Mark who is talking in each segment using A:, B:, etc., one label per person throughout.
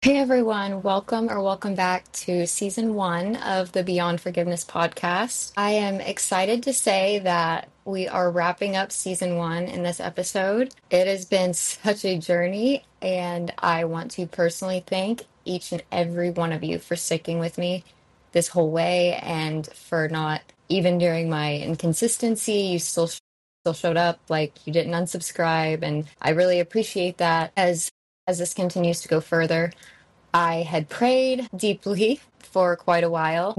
A: Hey everyone, welcome back to season one of the Beyond Forgiveness podcast. I am excited to say that we are wrapping up season one in this episode. It has been such a journey, and I want to personally thank each and every one of you for sticking with me this whole way and for not, even during my inconsistency, you still showed up, like you didn't unsubscribe, and I really appreciate that as this continues to go further. I had prayed deeply for quite a while,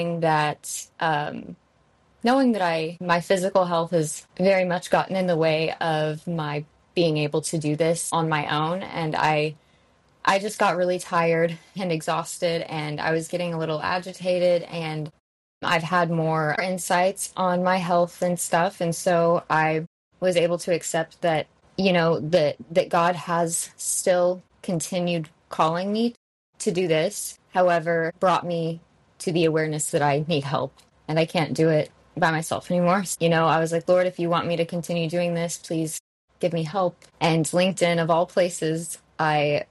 A: knowing that my physical health has very much gotten in the way of my being able to do this on my own, and I just got really tired and exhausted, and I was getting a little agitated, and I've had more insights on my health and stuff, and so I was able to accept that, that God has still continued calling me to do this. However, brought me to the awareness that I need help and I can't do it by myself anymore. I was like, Lord, if you want me to continue doing this, please give me help. And LinkedIn, of all places, I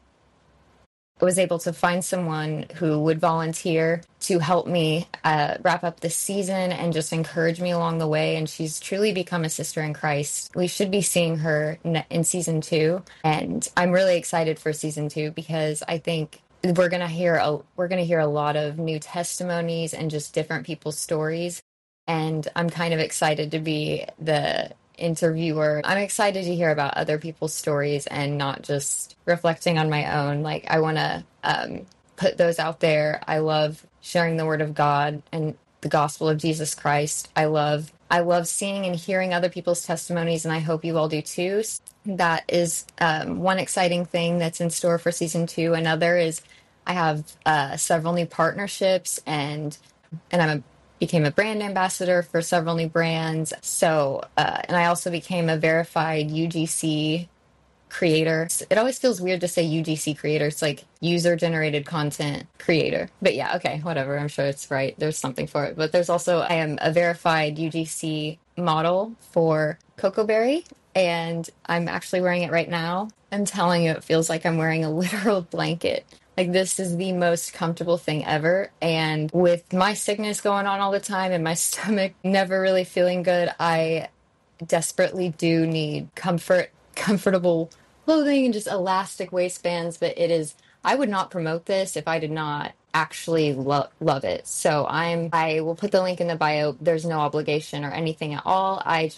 A: was able to find someone who would volunteer to help me wrap up this season and just encourage me along the way. And she's truly become a sister in Christ. We should be seeing her in season two. And I'm really excited for season two because I think we're gonna hear a lot of new testimonies and just different people's stories. And I'm kind of excited to be the interviewer. I'm excited to hear about other people's stories and not just reflecting on my own. Like, I want to put those out there. I love sharing the word of God and the gospel of Jesus Christ. I love seeing and hearing other people's testimonies, and I hope you all do too. That is one exciting thing that's in store for season two. Another is I have several new partnerships, and became a brand ambassador for several new brands. So, and I also became a verified UGC creator. It always feels weird to say UGC creator. It's like user generated content creator. But yeah, okay, whatever. I'm sure it's right. There's something for it. But there's also, I am a verified UGC model for Cocoa Berry, and I'm actually wearing it right now. I'm telling you, it feels like I'm wearing a literal blanket. Like, this is the most comfortable thing ever. And with my sickness going on all the time and my stomach never really feeling good, I desperately do need comfortable clothing and just elastic waistbands. But I would not promote this if I did not actually love it. So I will put the link in the bio. There's no obligation or anything at all.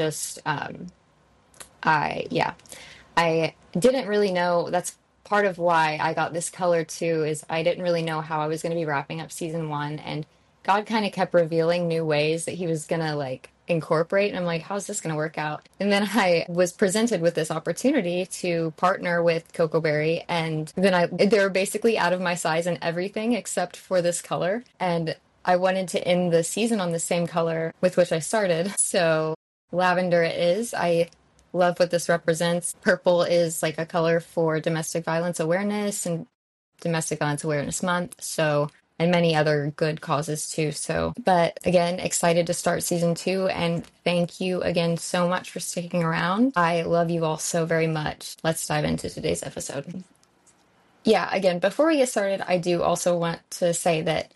A: I didn't really know. That's part of why I got this color too, is I didn't really know how I was going to be wrapping up season one, and God kind of kept revealing new ways that he was going to like incorporate, and I'm like, how's this going to work out? And then I was presented with this opportunity to partner with Cocoa Berry, and then they were basically out of my size and everything except for this color, and I wanted to end the season on the same color with which I started. So lavender it is. I love what this represents. Purple is like a color for domestic violence awareness and Domestic Violence Awareness Month. So, and many other good causes too. So, but again, excited to start season two, and thank you again so much for sticking around. I love you all so very much. Let's dive into today's episode. Yeah, again, before we get started, I do also want to say that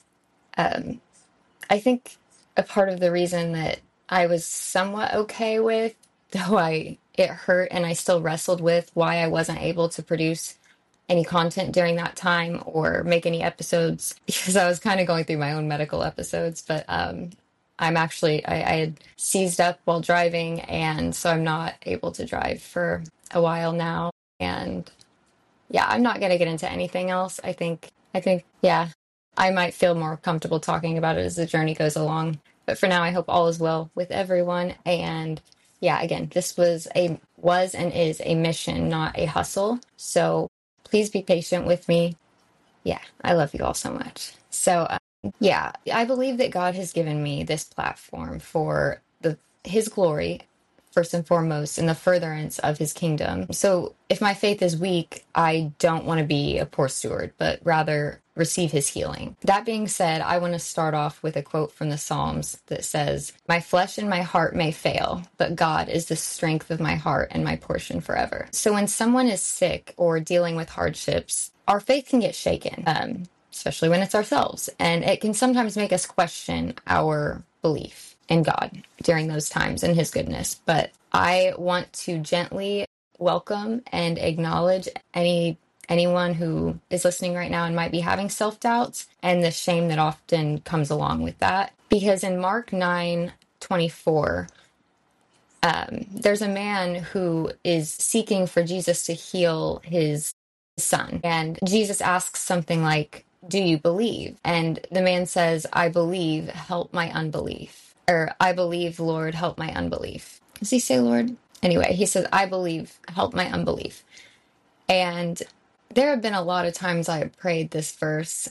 A: I think a part of the reason that I was somewhat okay with, though it hurt and I still wrestled with why I wasn't able to produce any content during that time or make any episodes, because I was kind of going through my own medical episodes. But I had seized up while driving, and so I'm not able to drive for a while now. And yeah, I'm not going to get into anything else. I think, yeah, I might feel more comfortable talking about it as the journey goes along. But for now, I hope all is well with everyone. And yeah, again, this was and is a mission, not a hustle. So please be patient with me. Yeah, I love you all so much. So yeah, I believe that God has given me this platform for his glory, first and foremost, in the furtherance of his kingdom. So if my faith is weak, I don't want to be a poor steward, but rather receive his healing. That being said, I want to start off with a quote from the Psalms that says, "My flesh and my heart may fail, but God is the strength of my heart and my portion forever." So when someone is sick or dealing with hardships, our faith can get shaken, especially when it's ourselves. And it can sometimes make us question our belief in God during those times and his goodness. But I want to gently welcome and acknowledge anyone who is listening right now and might be having self-doubts and the shame that often comes along with that. Because in Mark 9:24, there's a man who is seeking for Jesus to heal his son. And Jesus asks something like, "Do you believe?" And the man says, "I believe, help my unbelief." Or, "I believe, Lord, help my unbelief." Does he say Lord? Anyway, he says, "I believe, help my unbelief." And there have been a lot of times I have prayed this verse.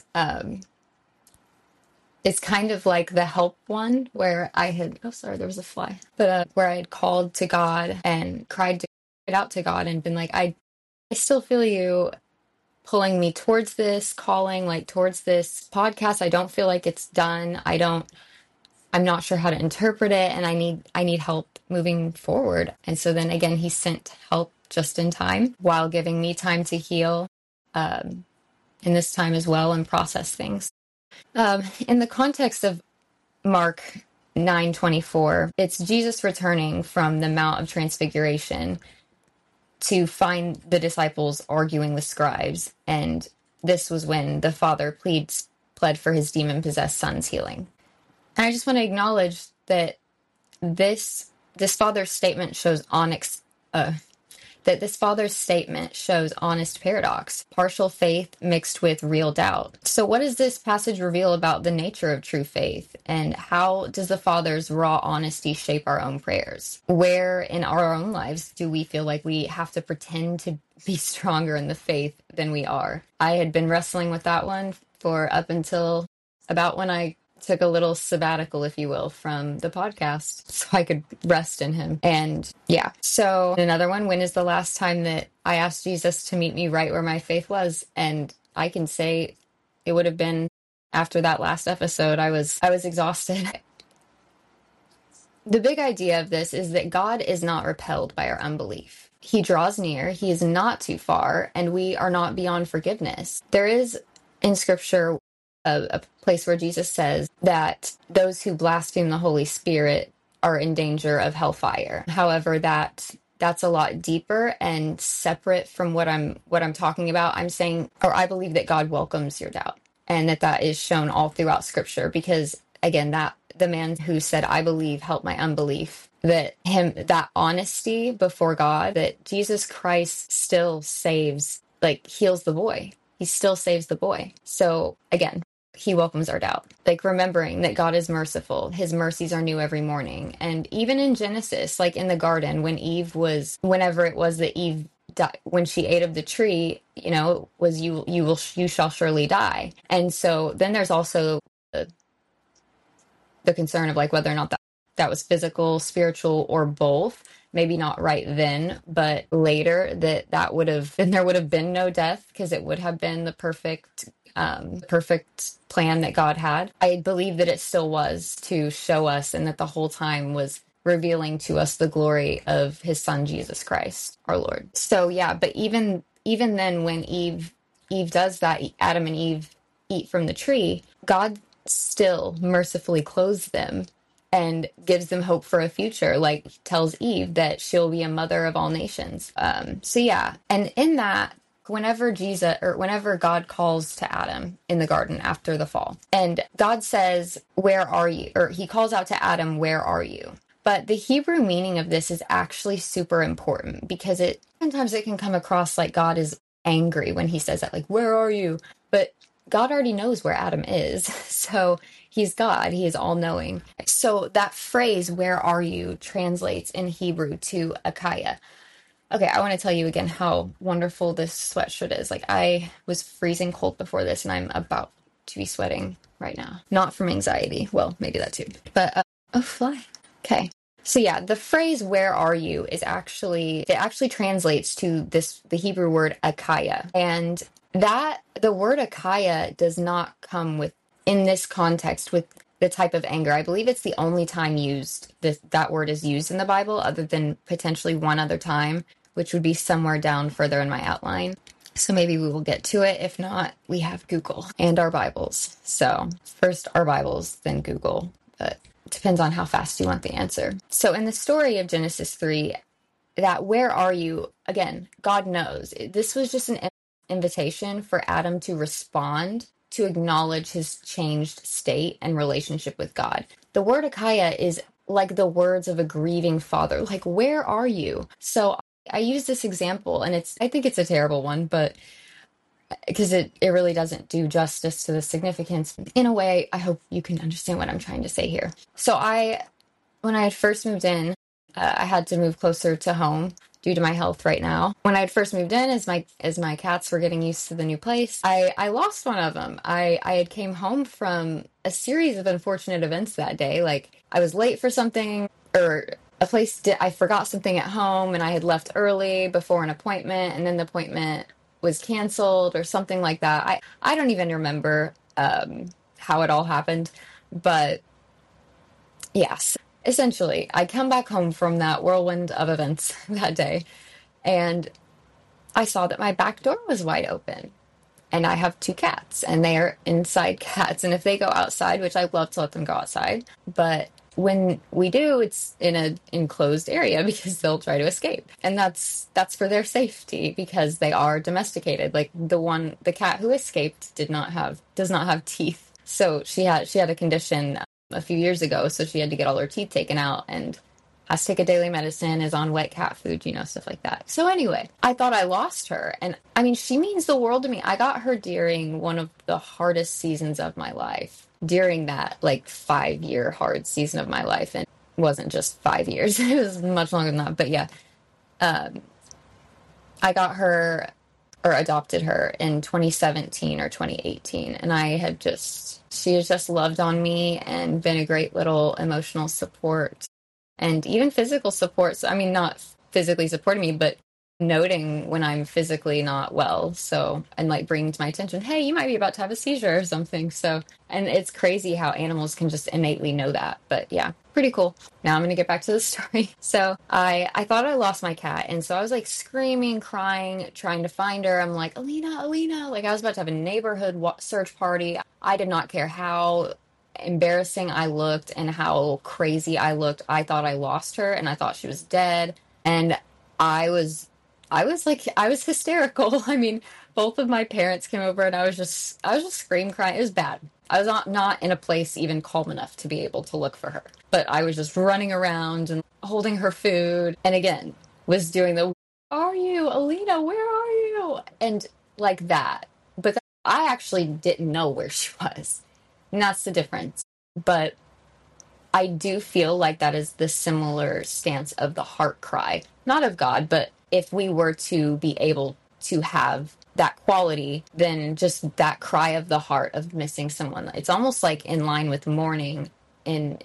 A: It's kind of like the help one where I had, oh, sorry, there was a fly, but where I had called to God and cried out to God and been like, I still feel you pulling me towards this, calling like towards this podcast. I don't feel like it's done. I'm not sure how to interpret it, and I need help moving forward. And so then again, he sent help just in time while giving me time to heal in this time as well and process things. In the context of Mark 9:24, it's Jesus returning from the Mount of Transfiguration to find the disciples arguing with scribes. And this was when the father pled for his demon-possessed son's healing. And I just want to acknowledge that this father's statement shows honest paradox, partial faith mixed with real doubt. So what does this passage reveal about the nature of true faith? And how does the Father's raw honesty shape our own prayers? Where in our own lives do we feel like we have to pretend to be stronger in the faith than we are? I had been wrestling with that one for up until about when I took a little sabbatical, if you will, from the podcast so I could rest in him. And yeah, so another one, when is the last time that I asked Jesus to meet me right where my faith was? And I can say it would have been after that last episode. I was exhausted. The big idea of this is that God is not repelled by our unbelief. He draws near, he is not too far, and we are not beyond forgiveness. There is in scripture a place where Jesus says that those who blaspheme the Holy Spirit are in danger of hellfire. However, that's a lot deeper and separate from what I'm talking about. I'm saying, or I believe that God welcomes your doubt, and that is shown all throughout scripture, because again, that the man who said, "I believe, help my unbelief," that honesty before God, that Jesus Christ still saves, like heals the boy. He still saves the boy. So again, he welcomes our doubt, like remembering that God is merciful. His mercies are new every morning. And even in Genesis, like in the garden, whenever it was that Eve died, when she ate of the tree, was you shall surely die. And so then there's also the concern of like whether or not that was physical, spiritual, or both. Maybe not right then, but later that would have, then there would have been no death, because it would have been the perfect plan that God had. I believe that it still was to show us, and that the whole time was revealing to us the glory of his son, Jesus Christ, our Lord. So yeah, but even then, when Eve does that, Adam and Eve eat from the tree, God still mercifully clothes them and gives them hope for a future, like tells Eve that she'll be a mother of all nations. So yeah, and in that, whenever God calls to Adam in the garden after the fall, and God says, "Where are you?" Or he calls out to Adam, "Where are you?" But the Hebrew meaning of this is actually super important, because sometimes it can come across like God is angry when he says that, like, "Where are you?" But God already knows where Adam is. So he's God. He is all-knowing. So that phrase, "Where are you?" translates in Hebrew to Akaya. Okay, I want to tell you again how wonderful this sweatshirt is. Like, I was freezing cold before this, and I'm about to be sweating right now. Not from anxiety. Well, maybe that too. But, oh, fly. Okay. So yeah, the phrase "where are you" it actually translates to the Hebrew word Akaya. And the word Akaya does not come in this context with the type of anger. I believe it's the only time that word is used in the Bible, other than potentially one other time, which would be somewhere down further in my outline. So maybe we will get to it. If not, we have Google and our Bibles. So first our Bibles, then Google. But it depends on how fast you want the answer. So in the story of Genesis 3, that where are you? Again, God knows. This was just an invitation for Adam to respond, to acknowledge his changed state and relationship with God. The word Akaya is like the words of a grieving father. Like, where are you? So I use this example, and I think it's a terrible one, but because it really doesn't do justice to the significance. In a way, I hope you can understand what I'm trying to say here. So when I had first moved in, I had to move closer to home due to my health right now. When I had first moved in, as my cats were getting used to the new place, I lost one of them. I had came home from a series of unfortunate events that day. Like, I was late for something, or I forgot something at home, and I had left early before an appointment, and then the appointment was canceled or something like that. I don't even remember how it all happened, but yes, essentially, I come back home from that whirlwind of events that day, and I saw that my back door was wide open. And I have two cats, and they are inside cats. And if they go outside, which I love to let them go outside, but when we do, it's in an enclosed area because they'll try to escape. And that's for their safety because they are domesticated. Like the cat who escaped does not have teeth. So she had a condition a few years ago, so she had to get all her teeth taken out and has to take a daily medicine, is on wet cat food, stuff like that. So anyway, I thought I lost her. And I mean, she means the world to me. I got her during one of the hardest seasons of my life, during that like 5-year hard season of my life. And it wasn't just 5 years, it was much longer than that. But yeah, I got her or adopted her in 2017 or 2018. And she has just loved on me and been a great little emotional support and even physical support. So, I mean, not physically supporting me, but noting when I'm physically not well. So, and like bringing to my attention, hey, you might be about to have a seizure or something. So, and it's crazy how animals can just innately know that. But yeah, pretty cool. Now I'm going to get back to the story. So I thought I lost my cat. And so I was like screaming, crying, trying to find her. I'm like, Alina, like I was about to have a neighborhood search party. I did not care how embarrassing I looked and how crazy I looked. I thought I lost her and I thought she was dead. And I was hysterical. I mean, both of my parents came over and I was just scream crying. It was bad. I was not in a place even calm enough to be able to look for her. But I was just running around and holding her food. And again, was doing the, are you, Alina, where are you? And like that. But I actually didn't know where she was. And that's the difference. But I do feel like that is the similar stance of the heart cry, not of God, but if we were to be able to have that quality, then just that cry of the heart of missing someone. It's almost like in line with mourning in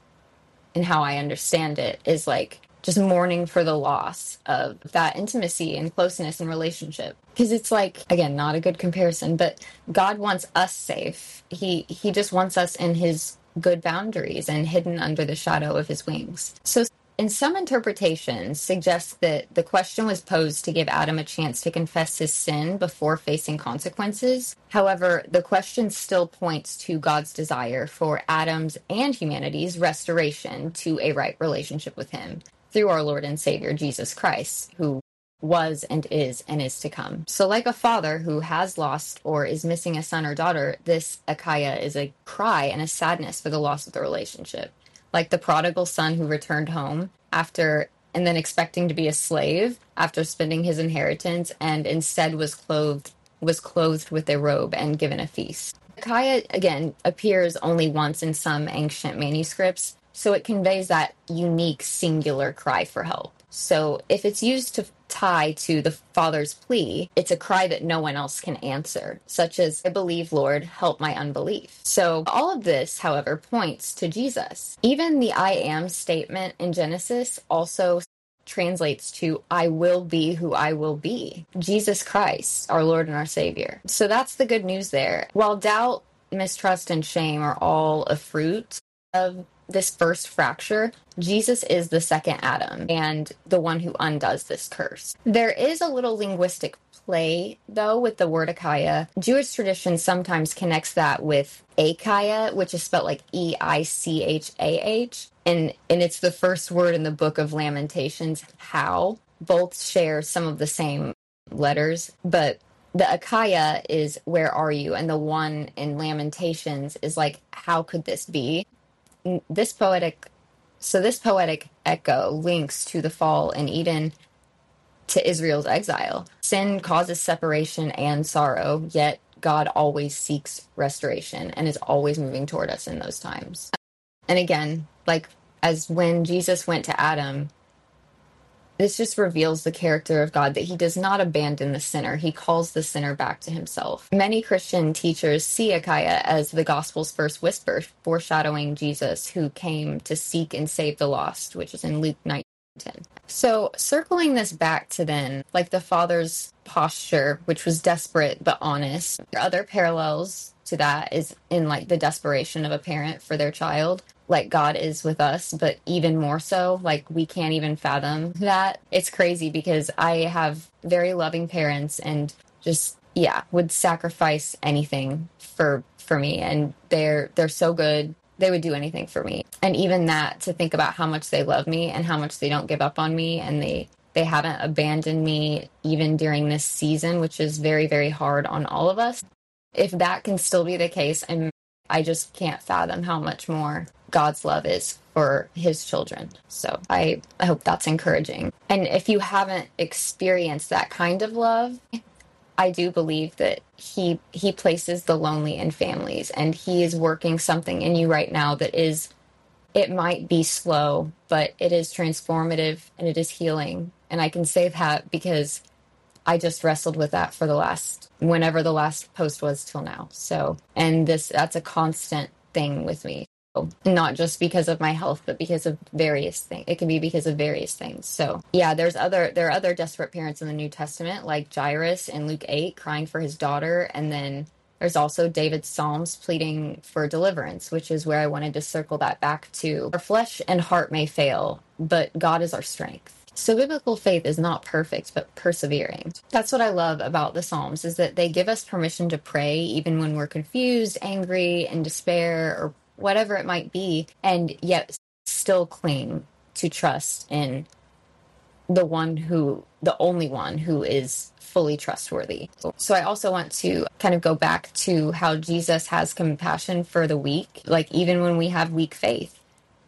A: how I understand it, is like just mourning for the loss of that intimacy and closeness and relationship. Because it's like, again, not a good comparison, but God wants us safe. He just wants us in his good boundaries and hidden under the shadow of his wings. So in some interpretations suggests that the question was posed to give Adam a chance to confess his sin before facing consequences. However, the question still points to God's desire for Adam's and humanity's restoration to a right relationship with him through our Lord and Savior, Jesus Christ, who was and is to come. So like a father who has lost or is missing a son or daughter, this Akaya is a cry and a sadness for the loss of the relationship. Like the prodigal son who returned home and then expecting to be a slave after spending his inheritance, and instead was clothed with a robe and given a feast. Akaya, again, appears only once in some ancient manuscripts, so it conveys that unique singular cry for help. So if it's used to tie to the father's plea, it's a cry that no one else can answer, such as, I believe, Lord, help my unbelief. So all of this, however, points to Jesus. Even the I am statement in Genesis also translates to I will be who I will be. Jesus Christ, our Lord and our Savior. So that's the good news there. While doubt, mistrust, and shame are all a fruit of this first fracture, Jesus is the second Adam and the one who undoes this curse. There is a little linguistic play, though, with the word Achaia. Jewish tradition sometimes connects that with Achaia, which is spelled like Eichah. And it's the first word in the book of Lamentations, how. Both share some of the same letters, but the Achaia is where are you? And the one in Lamentations is like, how could this be? This poetic echo links to the fall in Eden to Israel's exile. Sin causes separation and sorrow, yet God always seeks restoration and is always moving toward us in those times. And again, like as when Jesus went to Adam, this just reveals the character of God, that he does not abandon the sinner. He calls the sinner back to himself. Many Christian teachers see Achaia as the gospel's first whisper, foreshadowing Jesus, who came to seek and save the lost, which is in Luke 19:10. So circling this back to then, like the father's posture, which was desperate but honest. Other parallels to that is in like the desperation of a parent for their child. Like God is with us, but even more so, like we can't even fathom that. It's crazy because I have very loving parents and just, yeah, would sacrifice anything for me. And they're so good. They would do anything for me. And even that, to think about how much they love me and how much they don't give up on me, and they haven't abandoned me even during this season, which is very, very hard on all of us. If that can still be the case, I just can't fathom how much more God's love is for his children. So I hope that's encouraging. And if you haven't experienced that kind of love, I do believe that he places the lonely in families, and he is working something in you right now that is, it might be slow, but it is transformative and it is healing. And I can say that because I just wrestled with that for whenever the last post was till now. So, and that's a constant thing with me. So, not just because of my health, but because of various things. It can be because of various things. So yeah, there are other desperate parents in the New Testament, like Jairus in Luke 8, crying for his daughter. And then there's also David's Psalms pleading for deliverance, which is where I wanted to circle that back to. Our flesh and heart may fail, but God is our strength. So biblical faith is not perfect, but persevering. That's what I love about the Psalms, is that they give us permission to pray even when we're confused, angry, in despair, or whatever it might be, and yet still cling to trust in the only one who is fully trustworthy. So I also want to kind of go back to how Jesus has compassion for the weak, like even when we have weak faith.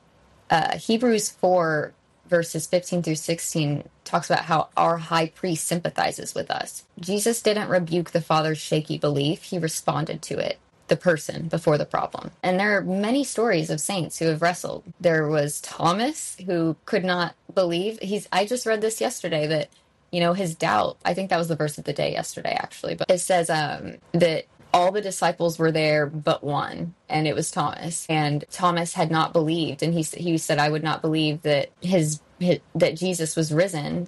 A: Hebrews 4 verses 15 through 16 talks about how our high priest sympathizes with us. Jesus didn't rebuke the Father's shaky belief. He responded to it, the person before the problem. And there are many stories of saints who have wrestled. There was Thomas, who could not believe. I just read this yesterday that, his doubt, I think that was the verse of the day yesterday, actually, but it says that all the disciples were there but one, and it was Thomas. And Thomas had not believed, and he said, "I would not believe that that Jesus was risen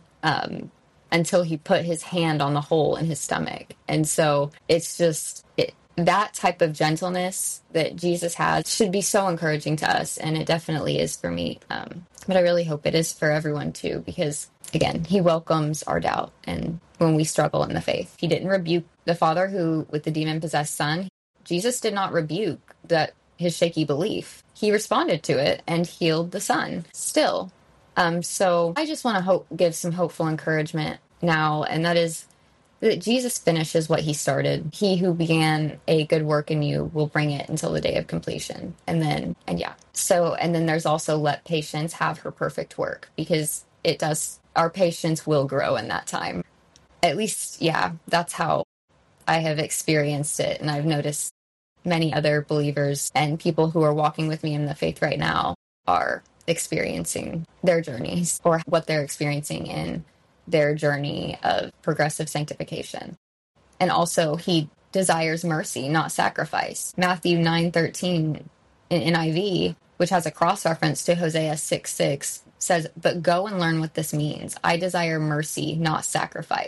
A: until he put his hand on the hole in his stomach." And so it's just that type of gentleness that Jesus has should be so encouraging to us, and it definitely is for me. But I really hope it is for everyone too, because again, he welcomes our doubt and when we struggle in the faith. He didn't rebuke the father with the demon-possessed son. Jesus did not rebuke his shaky belief. He responded to it and healed the son still. So I just want to give some hopeful encouragement now, and that is that Jesus finishes what he started. He who began a good work in you will bring it until the day of completion. And then there's also let patience have her perfect work, because it does. Our patience will grow in that time. At least, yeah, that's how I have experienced it. And I've noticed many other believers and people who are walking with me in the faith right now are experiencing their journeys, or what they're experiencing in their journey of progressive sanctification. And also, he desires mercy, not sacrifice. Matthew 9:13 in NIV, which has a cross reference to Hosea 6:6, says, "But go and learn what this means. I desire mercy, not sacrifice."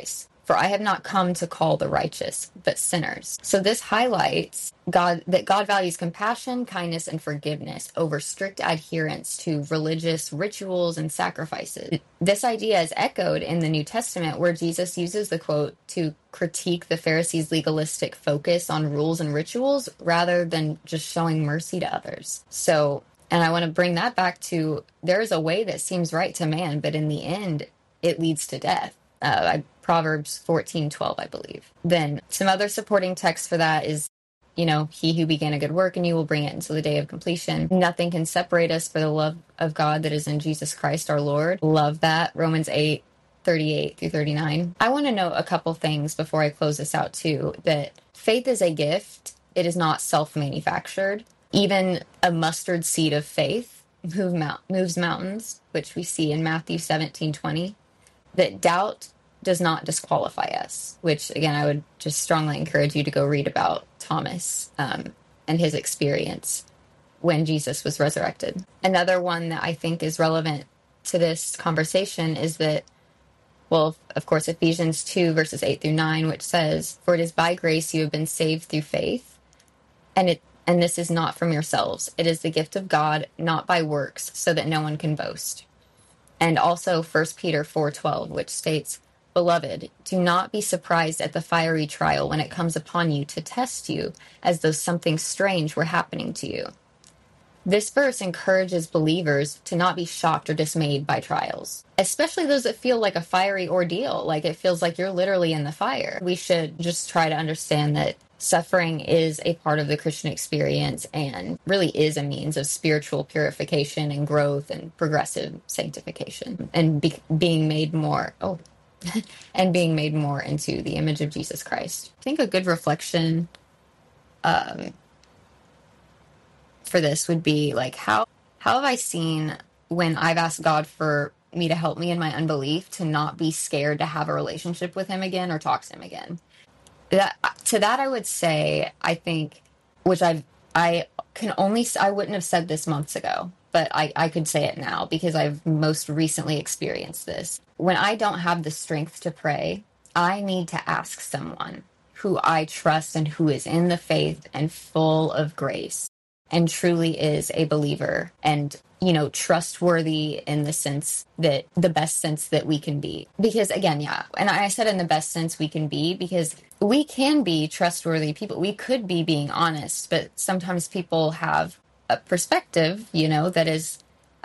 A: For I have not come to call the righteous, but sinners. So this highlights that God values compassion, kindness, and forgiveness over strict adherence to religious rituals and sacrifices. This idea is echoed in the New Testament, where Jesus uses the quote to critique the Pharisees' legalistic focus on rules and rituals rather than just showing mercy to others. So, and I want to bring that back to, there is a way that seems right to man, but in the end, it leads to death. Proverbs 14:12, I believe. Then some other supporting text for that is, he who began a good work in you will bring it until the day of completion. Nothing can separate us for the love of God that is in Jesus Christ our Lord. Love that. Romans 8:38 through 39. I want to note a couple things before I close this out too, that faith is a gift. It is not self-manufactured. Even a mustard seed of faith moves mountains, which we see in Matthew 17:20. That doubt does not disqualify us, which again, I would just strongly encourage you to go read about Thomas and his experience when Jesus was resurrected. Another one that I think is relevant to this conversation is that, well, of course, Ephesians 2 verses 8 through 9, which says, "For it is by grace you have been saved through faith, and this is not from yourselves. It is the gift of God, not by works, so that no one can boast." And also 1 Peter 4:12, which states, "Beloved, do not be surprised at the fiery trial when it comes upon you to test you, as though something strange were happening to you." This verse encourages believers to not be shocked or dismayed by trials, especially those that feel like a fiery ordeal, like it feels like you're literally in the fire. We should just try to understand that suffering is a part of the Christian experience and really is a means of spiritual purification and growth and progressive sanctification and being made more, and being made more into the image of Jesus Christ. I think a good reflection for this would be like, how have I seen when I've asked God for me to help me in my unbelief to not be scared to have a relationship with him again or talk to him again? That I would say, I think, which I wouldn't have said this months ago, but I could say it now because I've most recently experienced this. When I don't have the strength to pray, I need to ask someone who I trust and who is in the faith and full of grace and truly is a believer and, trustworthy in the best sense that we can be. Because again, yeah, and I said in the best sense we can be, because we can be trustworthy people. We could be being honest, but sometimes people have a perspective, that is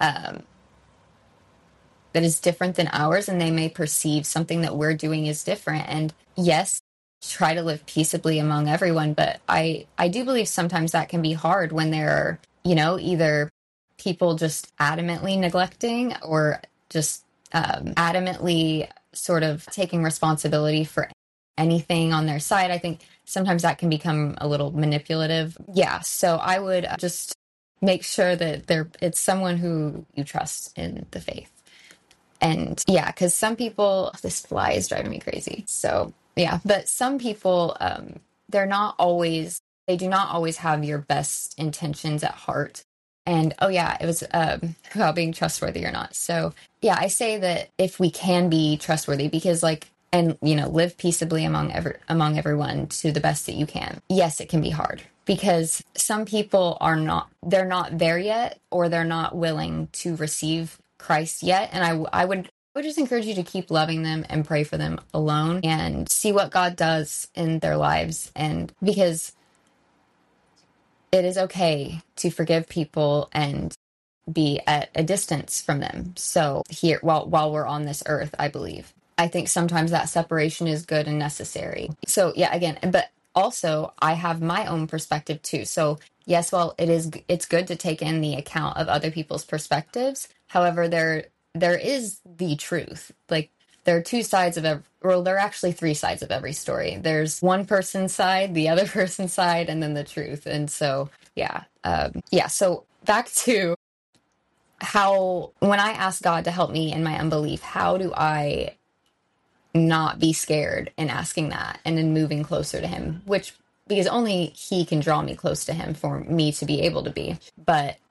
A: different than ours, and they may perceive something that we're doing is different. And yes, try to live peaceably among everyone, but I do believe sometimes that can be hard when there are, either people just adamantly neglecting or just adamantly sort of taking responsibility for anything on their side. I think sometimes that can become a little manipulative. Yeah, so I would just make sure that it's someone who you trust in the faith. And yeah, because some people, this fly is driving me crazy. So yeah, but some people, they do not always have your best intentions at heart. And it was about being trustworthy or not. So yeah, I say that if we can be trustworthy, because live peaceably among everyone to the best that you can. Yes, it can be hard because some people they're not there yet, or they're not willing to receive Christ yet. And I would just encourage you to keep loving them and pray for them alone and see what God does in their lives. And because it is okay to forgive people and be at a distance from them. So here, while we're on this earth, I believe. I think sometimes that separation is good and necessary. So yeah, again, but also I have my own perspective too. So yes, it's good to take in the account of other people's perspectives. However, there is the truth. Like there are two sides of there are actually three sides of every story. There's one person's side, the other person's side, and then the truth. And so, yeah. So back to how, when I ask God to help me in my unbelief, how do I not be scared in asking that and then moving closer to him, because only he can draw me close to him for me to be able to be. But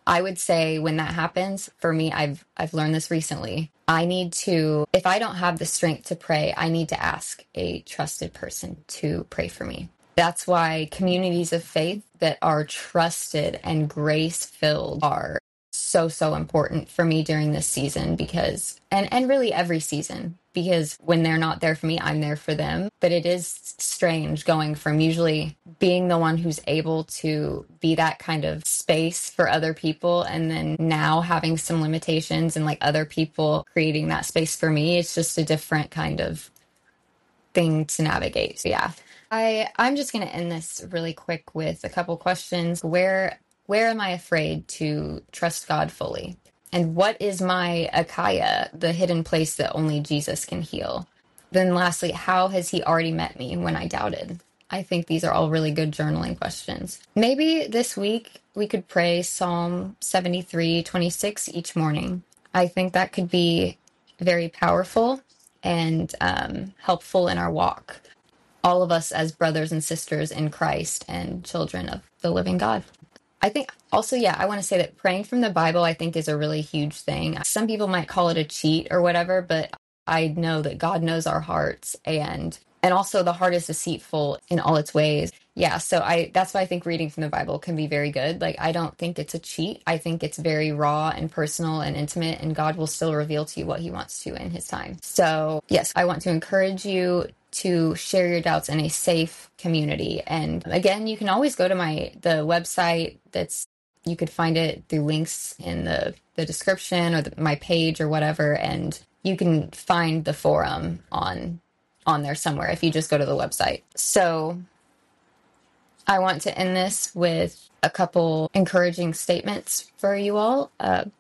A: I would say when that happens, for me, I've learned this recently. I need to, if I don't have the strength to pray, I need to ask a trusted person to pray for me. That's why communities of faith that are trusted and grace filled are so, so important for me during this season because, and really every season, because when they're not there for me, I'm there for them. But it is strange going from usually being the one who's able to be that kind of space for other people, and then now having some limitations and like other people creating that space for me. It's just a different kind of thing to navigate. So yeah. I'm just going to end this really quick with a couple questions. Where am I afraid to trust God fully? And what is my Akaya, the hidden place that only Jesus can heal? Then lastly, how has he already met me when I doubted? I think these are all really good journaling questions. Maybe this week we could pray Psalm 73:26 each morning. I think that could be very powerful and helpful in our walk. All of us as brothers and sisters in Christ and children of the living God. I think also, yeah, I want to say that praying from the Bible, I think, is a really huge thing. Some people might call it a cheat or whatever, but I know that God knows our hearts, and also the heart is deceitful in all its ways. Yeah, so that's why I think reading from the Bible can be very good. Like, I don't think it's a cheat. I think it's very raw and personal and intimate, and God will still reveal to you what he wants to in his time. So yes, I want to encourage you to share your doubts in a safe community. And again, you can always go to the website. You could find it through links in the description or my page or whatever, and you can find the forum on there somewhere if you just go to the website. So I want to end this with a couple encouraging statements for you all.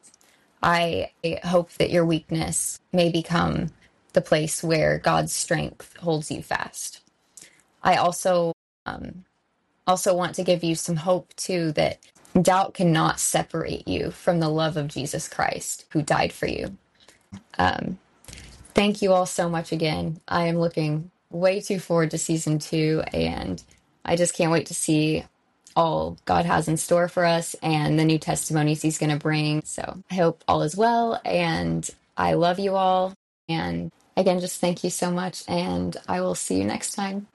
A: I hope that your weakness may become the place where God's strength holds you fast. I also want to give you some hope too, that doubt cannot separate you from the love of Jesus Christ who died for you. Thank you all so much again. I am looking way too forward to season 2, and I just can't wait to see all God has in store for us and the new testimonies he's going to bring. So I hope all is well, and I love you all. And again, just thank you so much, and I will see you next time.